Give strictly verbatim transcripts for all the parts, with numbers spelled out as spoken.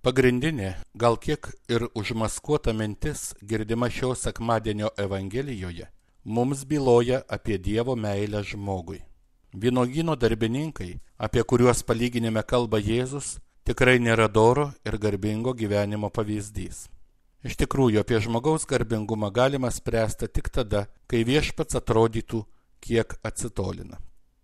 Pagrindinė, gal kiek ir užmaskuota mintis girdima šio sekmadienio Evangelijoje, mums byloja apie Dievo meilę žmogui. Vynuogyno darbininkai, apie kuriuos palyginime kalba Jėzus, tikrai nėra doro ir garbingo gyvenimo pavyzdys. Iš tikrųjų, apie žmogaus garbingumą galima spręsti tik tada, kai viešpats atrodytų, kiek atsitolina.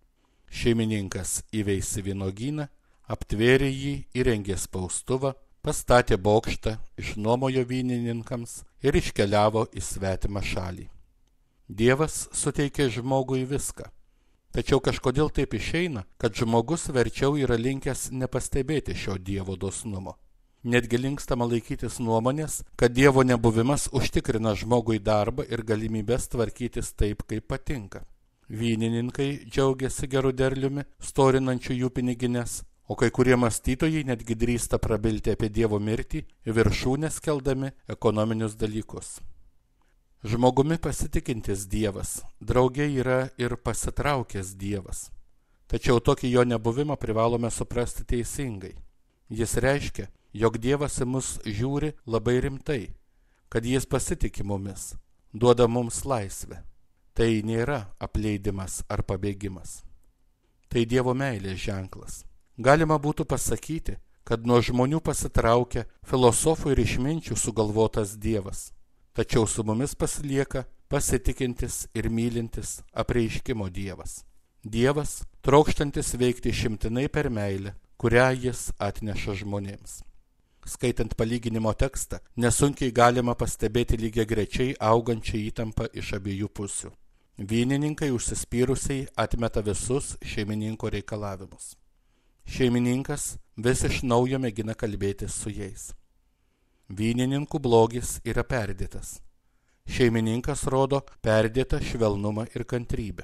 Šeimininkas įveisė vynuogyną, aptvėrė jį, įrengė spaustuvą, pastatė bokštą, išnuomojo vynininkams ir iškeliavo į svetimą šalį. Dievas suteikė žmogui viską. Tačiau kažkodėl taip išeina, kad žmogus verčiau yra linkęs nepastebėti šio Dievo dosnumo. Netgi linkstama laikytis nuomonės, kad Dievo nebuvimas užtikrina žmogui darbą ir galimybės tvarkytis taip, kaip patinka. Vynininkai džiaugiasi geru derliumi, storinančiu jų pinigines, o kai kurie mąstytojai netgi drįsta prabilti apie Dievo mirtį, viršūnės keldami ekonominius dalykus. Žmogumi pasitikintis Dievas, drauge yra ir pasitraukęs Dievas. Tačiau tokį jo nebuvimą privalome suprasti teisingai. Jis reiškia, jog Dievas į mus žiūri labai rimtai, kad jis pasitiki mumis, duoda mums laisvę. Tai nėra apleidimas ar pabėgimas. Tai Dievo meilės ženklas. Galima būtų pasakyti, kad nuo žmonių pasitraukia filosofų ir išminčių sugalvotas Dievas. Tačiau su mumis pasilieka pasitikintis ir mylintis apreiškimo Dievas. Dievas, trokštantis veikti šimtinai per meilę, kurią jis atneša žmonėms. Skaitant palyginimo tekstą, nesunkiai galima pastebėti lygiagrečiai augančią įtampą iš abiejų pusių. Vynininkai užsispyrusiai atmeta visus šeimininko reikalavimus. Šeimininkas vis iš naujo mėgina kalbėtis su jais. Vynininkų blogis yra perdėtas. Šeimininkas rodo perdėtą švelnumą ir kantrybę.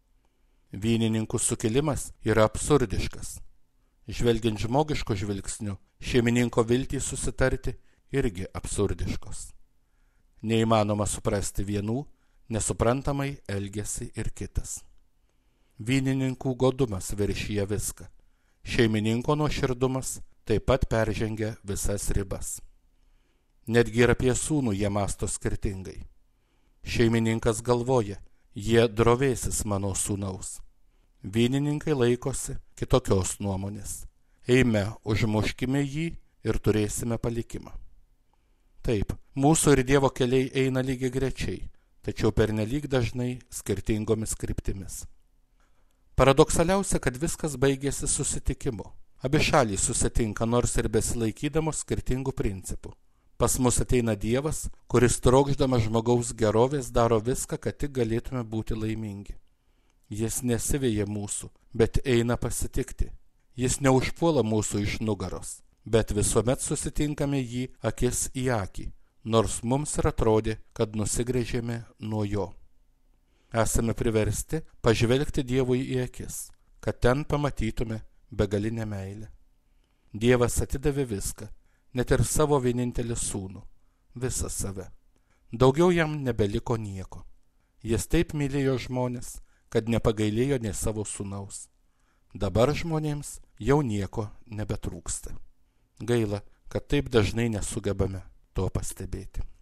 Vynininkų sukilimas yra absurdiškas. Žvelgiant žmogiško žvilgsniu, šeimininko viltys susitarti irgi absurdiškos. Neįmanoma suprasti vienų, nesuprantamai elgiasi ir kitas. Vynininkų godumas viršija viską. Šeimininko nuoširdumas taip pat peržengia visas ribas. Netgi ir apie sūnų jie mąsto skirtingai. Šeimininkas galvoja, jie drovėsis mano sūnaus. Vynininkai laikosi kitokios nuomonės. Eime, užmuškime jį ir turėsime palikimą. Taip, mūsų ir Dievo keliai eina lygiai grečiai, tačiau pernelyg dažnai skirtingomis kryptimis. Paradoksaliausia, kad viskas baigėsi susitikimu. Abi šalys susitinka nors ir besilaikydamos skirtingų principų. Pas mus ateina Dievas, kuris trokšdamas žmogaus gerovės daro viską, kad tik galėtume būti laimingi. Jis nesiveja mūsų, bet eina pasitikti. Jis neužpuola mūsų iš nugaros, bet visuomet susitinkame jį akis į akį, nors mums ir atrodė, kad nusigręžėme nuo jo. Esame priversti pažvelgti Dievui į akis, kad ten pamatytume begalinę meilę. Dievas atidavė viską, net ir savo vienintelį sūnų, visą save. Daugiau jam nebeliko nieko. Jis taip mylėjo žmonės, kad nepagailėjo nė savo sūnaus. Dabar žmonėms jau nieko nebetrūksta. Gaila, kad taip dažnai nesugebame to pastebėti.